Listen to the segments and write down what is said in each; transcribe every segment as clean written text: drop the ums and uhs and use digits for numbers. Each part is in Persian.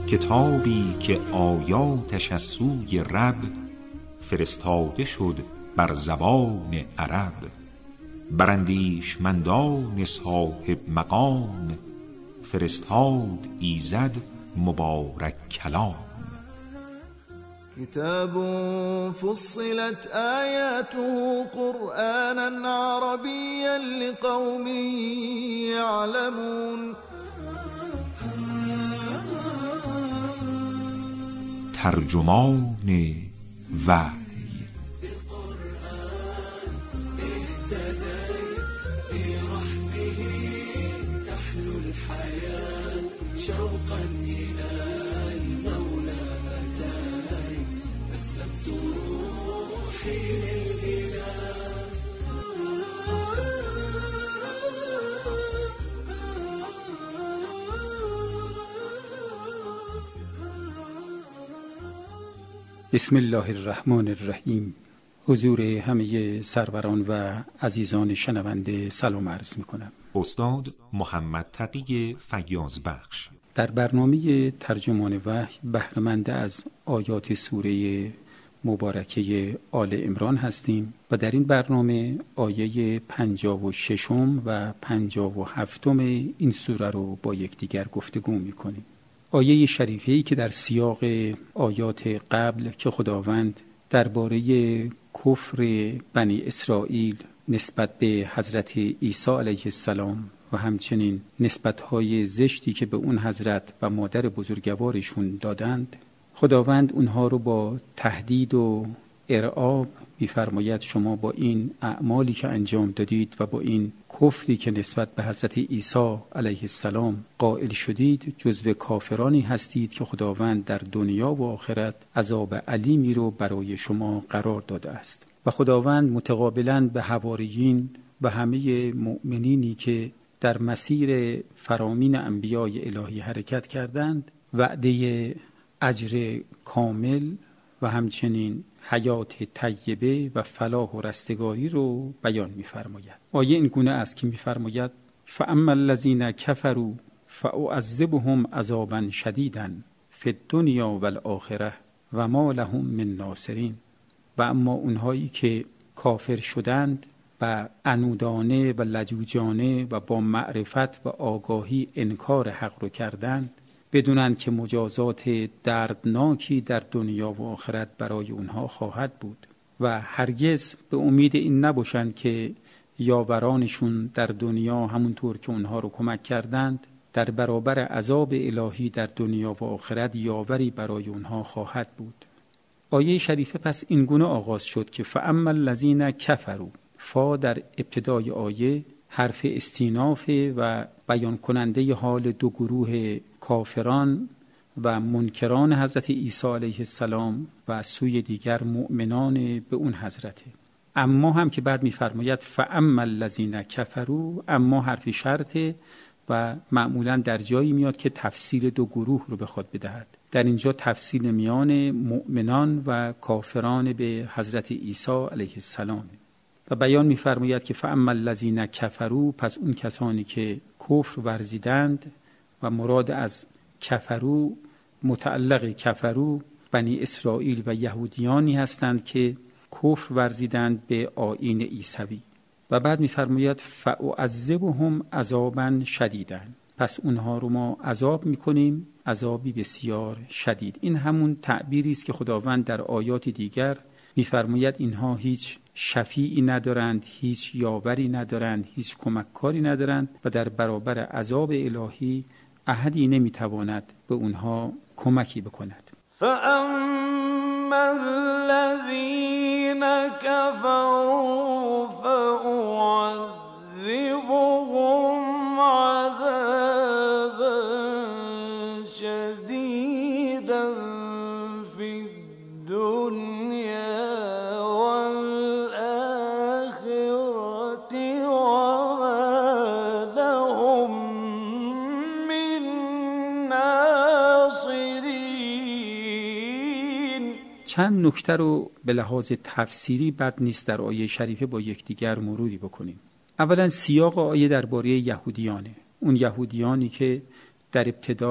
کتابی که آیاتش از سوی رب فرستاده شد بر زبان عرب، بر اندیشمندان صاحب مقام فرستاد ایزد مبارک کلام. كتاب فصلت آياته قرآنا عربيا لقوم يعلمون. ترجمان وحی. بسم الله الرحمن الرحیم. حضور همه سروران و عزیزان شنونده سلام عرض می کنم. استاد محمد تقی فیاض بخش در برنامه ترجمان وحی بهره‌مند از آیات سوره مبارکه آل عمران هستیم و در این برنامه آیه 56 و 57 این سوره رو با یکدیگر گفتگو می کنیم. آیه شریفه‌ای که در سیاق آیات قبل که خداوند درباره کفر بنی اسرائیل نسبت به حضرت عیسی علیه السلام و همچنین نسبت‌های زشتی که به اون حضرت و مادر بزرگوارشون دادند، خداوند اونها رو با تهدید و ارعاب می‌فرماید شما با این اعمالی که انجام دادید و با این کفری که نسبت به حضرت عیسی علیه السلام قائل شدید جزو کافرانی هستید که خداوند در دنیا و آخرت عذاب علیمی رو برای شما قرار داده است. و خداوند متقابلاً به حواریین و همه مؤمنینی که در مسیر فرامین انبیای الهی حرکت کردند وعده اجر کامل و همچنین حیات طیبه و فلاح و رستگاری رو بیان می‌فرماید. آیه این گونه است که می‌فرماید فاما الذین کفروا فاعذبهم عذابا شدیدا فی الدنیا والآخره و ما لهم من ناصرین. و اما اونهایی که کافر شدند و عنودانه و لجوجانه و با معرفت و آگاهی انکار حق رو کردند، بدونند که مجازات دردناکی در دنیا و آخرت برای اونها خواهد بود و هرگز به امید این نباشند که یاورانشون در دنیا همونطور که اونها رو کمک کردند در برابر عذاب الهی در دنیا و آخرت یاوری برای اونها خواهد بود. آیه شریفه پس این گونه آغاز شد که فاما الذین کفروا، فا در ابتدای آیه حرف استیناف و بیان کننده حال دو گروه کافران و منکران حضرت عیسی علیه السلام و سوی دیگر مؤمنان به اون حضرته. اما هم که بعد می‌فرماید فاما الذین کفروا، اما حرف شرطه و معمولاً در جایی میاد که تفصیل دو گروه رو به خود بدهد. در اینجا تفصیل میان مؤمنان و کافران به حضرت عیسی علیه السلام و بیان می‌فرماید که فاما الذین کفروا، پس اون کسانی که کفر ورزیدند و مراد از کفرو متعلق کفرو بنی اسرائیل و یهودیانی هستند که کفر ورزیدند به آیین عیسوی. و بعد می‌فرماید فاعذبهم عذابا شدیدا، پس اونها رو ما عذاب می‌کنیم عذابی بسیار شدید. این همون تعبیری است که خداوند در آیات دیگر می‌فرماید اینها هیچ شفیعی ندارند، هیچ یاوری ندارند، هیچ کمککاری ندارند و در برابر عذاب الهی احدی نمیتواند به اونها کمکی بکند. فاما الذین کفروا فاعذبهم عذابا شدیدا فی الدنیا والآخرة وما لهم من ناصرین. چند نکته رو به لحاظ تفسیری بد نیست در آیه شریفه با یکدیگر مروری بکنیم. اولا سیاق آیه درباره یهودیانه، اون یهودیانی که در ابتدا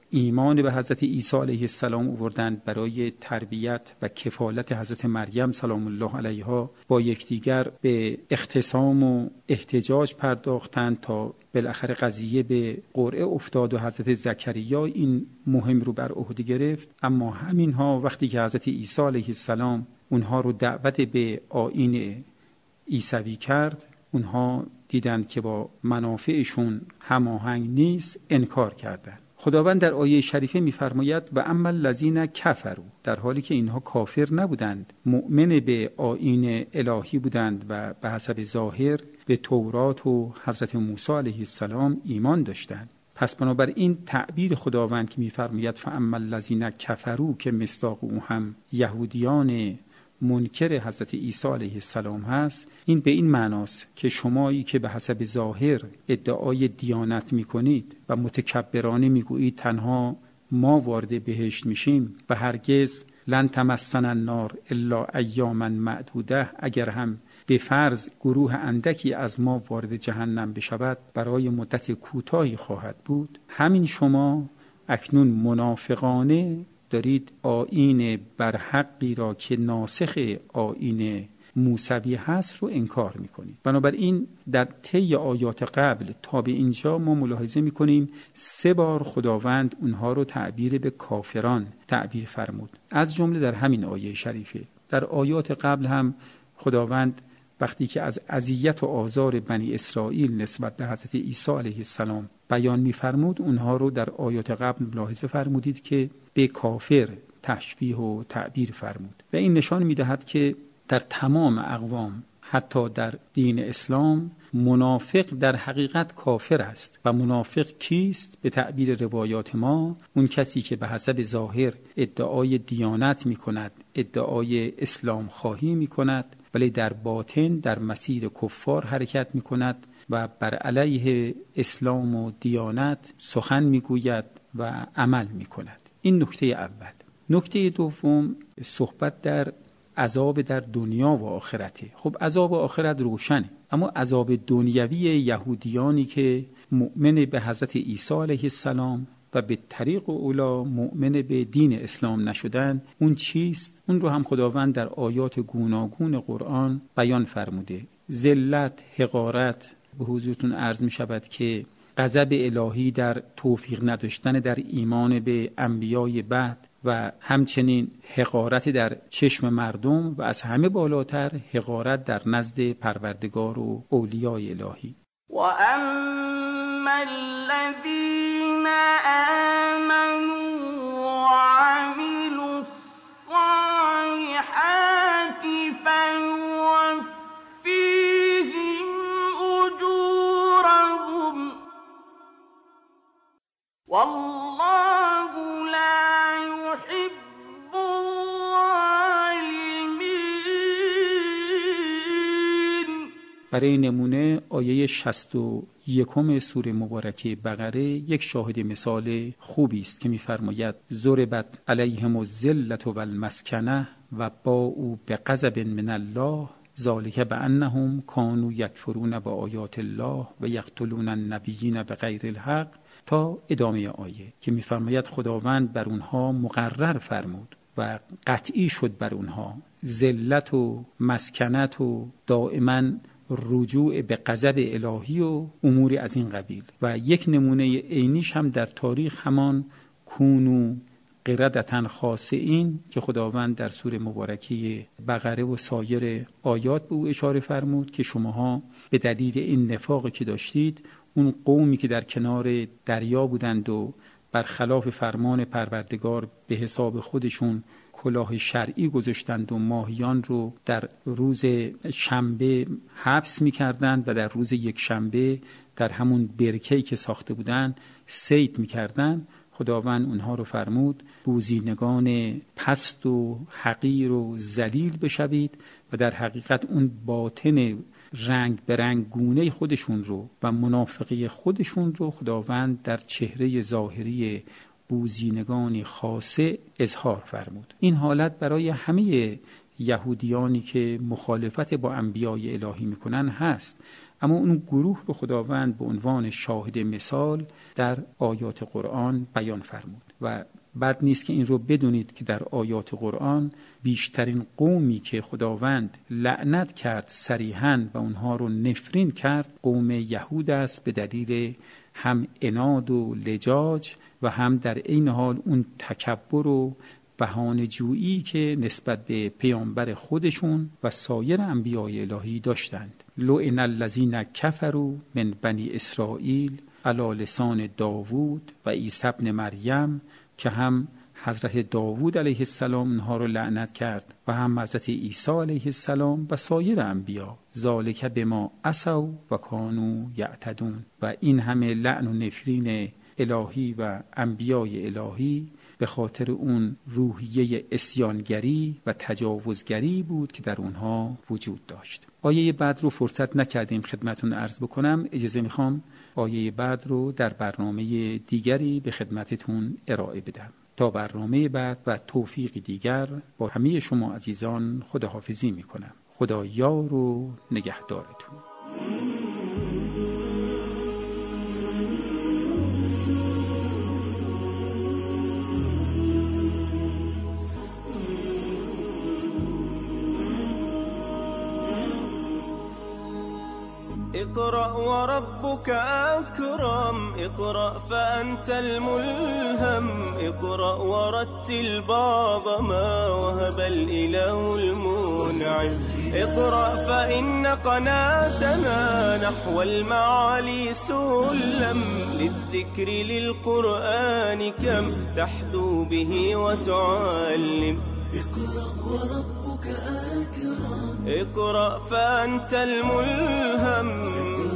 ایمان به حضرت عیسی علیه السلام آوردند، برای تربیت و کفالت حضرت مریم سلام الله علیها با یکدیگر به اختصام و احتجاج پرداختند تا بالاخره قضیه به قرعه افتاد و حضرت زکریا این مهم رو بر عهده گرفت. اما همینها وقتی که حضرت عیسی علیه السلام اونها رو دعوت به آیین عیسوی کرد، اونها دیدند که با منافعشون هماهنگ نیست، انکار کردند. خداوند در آیه شریفه می‌فرماید و اما الذین کفروا، در حالی که اینها کافر نبودند، مؤمن به آیین الهی بودند و به حسب ظاهر به تورات و حضرت موسی علیه السلام ایمان داشتند. پس بنابراین تعبیر خداوند که می‌فرماید فاما الذین کفروا، که مصداق او هم یهودیان منکر حضرت عیسی علیه السلام هست، این به این معناست که شمایی که به حسب ظاهر ادعای دیانت میکنید و متکبرانه میگویید تنها ما وارد بهشت میشیم و هرگز لن تمسنا النار الا ایاما معدوده، اگر هم به فرض گروه اندکی از ما وارد جهنم بشود برای مدت کوتاهی خواهد بود، همین شما اکنون منافقانه دارید آیین برحقی را که ناسخ آیین موسوی هست رو انکار میکنید. بنابراین در طی آیات قبل تا به اینجا ما ملاحظه میکنیم 3 بار خداوند اونها رو تعبیر به کافران تعبیر فرمود، از جمله در همین آیه شریفه. در آیات قبل هم خداوند وقتی که از اذیت و آزار بنی اسرائیل نسبت به حضرت عیسی علیه السلام بیان می‌فرمود، اونها رو در آیات قبل ملاحظه فرمودید که به کافر تشبیه و تعبیر فرمود و این نشان می‌دهد که در تمام اقوام، حتی در دین اسلام، منافق در حقیقت کافر است. و منافق کیست؟ به تعبیر روایات ما اون کسی که به حسب ظاهر ادعای دیانت می‌کند، ادعای اسلام خواهی می‌کند، ولی در باطن در مسیر کفار حرکت می‌کند و بر علیه اسلام و دیانت سخن میگوید و عمل میکند. این نکته اول. نکته دوم، صحبت در عذاب در دنیا و آخرته. خب عذاب آخرت روشنه، اما عذاب دنیوی یهودیانی که مؤمن به حضرت عیسی علیه السلام و به طریق اولا مؤمن به دین اسلام نشدن، اون چیست؟ اون رو هم خداوند در آیات گوناگون قرآن بیان فرموده. ذلت، حقارت. به حضورتون عرض می شود که غضب الهی در توفیق نداشتن در ایمان به انبیای بعد و همچنین حقارت در چشم مردم و از همه بالاتر حقارت در نزد پروردگار و اولیای الهی. و اما الذین آمنوا وعملوا الصالحات فیوفیهم اجورهم والله لا يحب الظالمین. برای نمونه آیه 61 سوره مبارکه بقره یک شاهد مثال خوبی است که می‌فرماید ضربت علیهم الذلة والمسکنة و باءوا بغضب من الله ذلک بانهم کانوا یکفرون بآیات الله و یقتلون النبیین بغیر الحق، تا ادامه آیه که می‌فرماید خداوند بر اونها مقرر فرمود و قطعی شد بر اونها ذلت و مسکنت و دائما رجوع به غضب الهی و اموری از این قبیل. و یک نمونه عینیش هم در تاریخ همان کونو قردة خاسئین که خداوند در سوره مبارکه بقره و سایر آیات به او اشاره فرمود که شماها به دلیل این نفاقی که داشتید، اون قومی که در کنار دریا بودند و برخلاف فرمان پروردگار به حساب خودشون کلاه شرعی گذاشتند و ماهیان رو در روز شنبه حبس می‌کردند و در روز یک شنبه در همون برکه‌ای که ساخته بودند صید می‌کردند. خداوند اونها رو فرمود بوزینگان پست و حقیر و ذلیل بشوید و در حقیقت اون باطن رنگ به رنگ گونه خودشون رو و منافقه خودشون رو خداوند در چهره ظاهری بوزینگان خاصه اظهار فرمود. این حالت برای همه یهودیانی که مخالفت با انبیای الهی میکنن هست، اما اون گروه رو خداوند به عنوان شاهد مثال در آیات قرآن بیان فرمود و بد نیست که این رو بدونید که در آیات قرآن بیشترین قومی که خداوند لعنت کرد صریحاً و اونها رو نفرین کرد قوم یهود است، به دلیل هم عناد و لجاج و هم در این حال اون تکبر و بهانه جویی که نسبت به پیامبر خودشون و سایر انبیاء الهی داشتند. لعن الذین کفروا من بنی اسرائیل علی لسان داوود و عیسی ابن مریم، که هم حضرت داوود علیه السلام اونها رو لعنت کرد و هم حضرت عیسی علیه السلام و سایر انبیا. ذالک بما عصوا و کانوا یعتدون. و این همه لعن و نفرین الهی و انبیای الهی به خاطر اون روحیه عصیانگری و تجاوزگری بود که در اونها وجود داشت. آیه بعد رو فرصت نکردیم خدمتون عرض بکنم، اجازه میخوام آیه بعد رو در برنامه دیگری به خدمتتون ارائه بدم. تا برنامه بعد و توفیق دیگر با همه شما عزیزان خداحافظی میکنم. خدا یار و نگهدارتون. اقرأ وربك أكرم، اقرأ فأنت الملهم، اقرأ ورتل بعض ما وهب الإله المنعم، اقرأ فإن قناتنا نحو المعالي سلم، للذكر للقرآن كم تحدو به وتعلم. اقرأ وربك أكرم، اقرأ فأنت الملهم،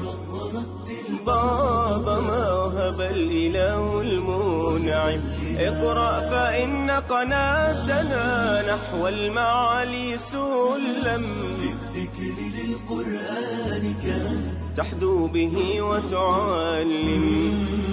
بعض ما وهب الإله المنعم، اقرأ فإن قناتنا نحو المعالي سلم، للذكر للقرآن كم تحدو به وتعلم.